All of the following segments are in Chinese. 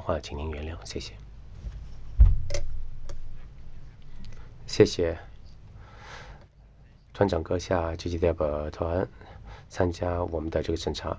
话，请您原谅，谢谢。谢谢团长阁下及其代表团参加我们的这个审查。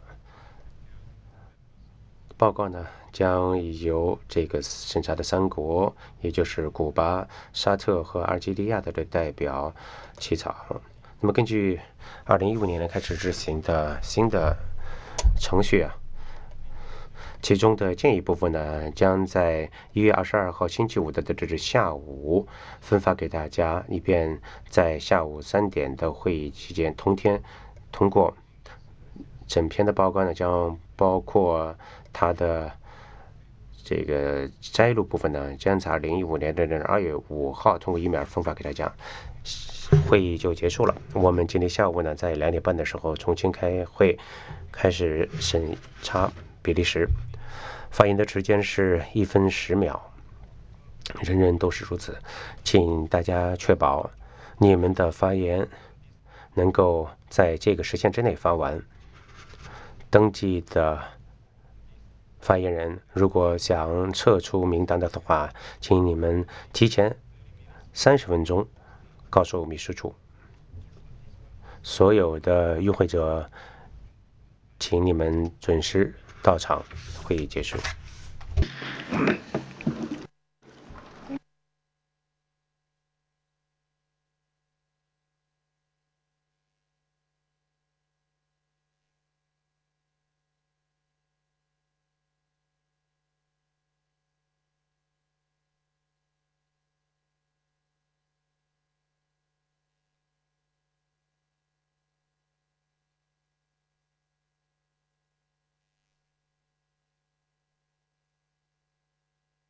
报告呢，将由这个审查的3国，也就是古巴、沙特和阿尔及利亚的代表起草。那么根据2015年开始执行的新的程序啊，其中的建议部分呢，将在1月22号星期五的这下午分发给大家，以便在下午3点的会议期间同天通过。整篇的报告呢，将包括它的这个摘录部分呢，将在2015年的2月5号通过email分发给大家。会议就结束了。我们今天下午呢，在2点半的时候重新开会，开始审查比利时。发言的时间是1分10秒，人人都是如此。请大家确保你们的发言能够在这个时限之内发完。登记的发言人如果想撤出名单的话，请你们提前30分钟告诉秘书处。所有的与会者，请你们准时到场。会议结束。